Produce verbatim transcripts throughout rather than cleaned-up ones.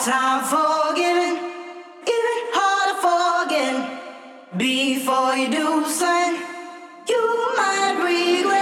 time forgiving, even harder forgetting. Before you do something, you might regret.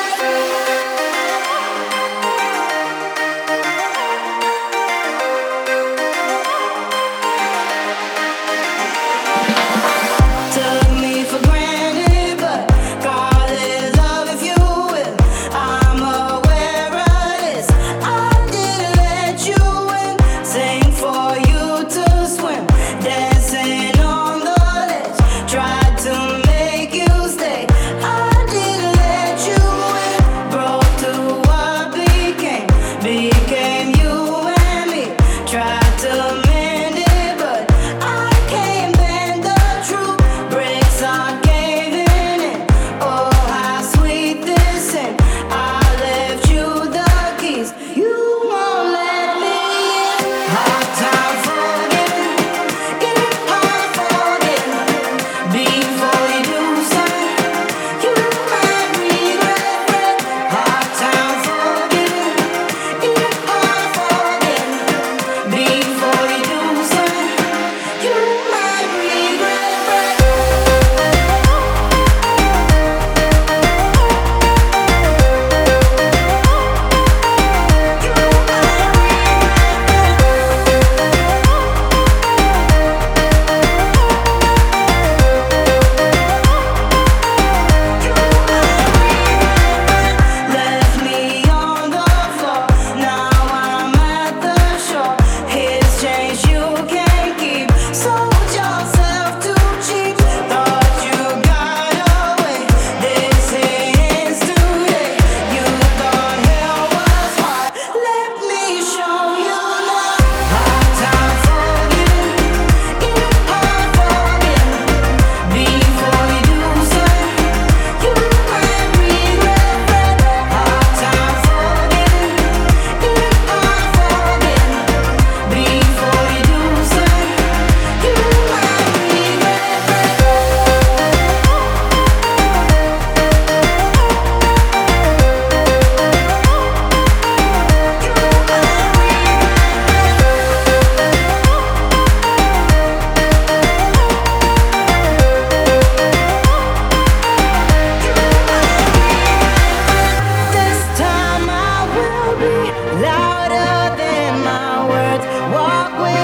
Took me for granted, but call it love if you will. I'm aware of this. I didn't let you in. Sing for you to swim, dancing on the ledge. Tried to make you stay. I didn't let you in. Broke to what became, became you and me. Tried to mend it, but I can't bend the truth. Bricks are caving in. Oh, how sweet this sin. I left you the keys. You won't let me in. Hard time forgetting, even hard forgetting. Before you do something, you might regret. Hard time forgetting, even hard forgetting. Before you do something, you might regret. Left me on the floor, now I'm at the shore. His change you can't keep, sold yourself too cheap. Thought you got away, this ends today. You thought hell was hard, let me show you love. Hard time forgetting, even hard forgetting. Before you do something, you might regret. Hard time forgetting, even hard forgetting. Before you do something, you might This time I will be louder than my words. Walk with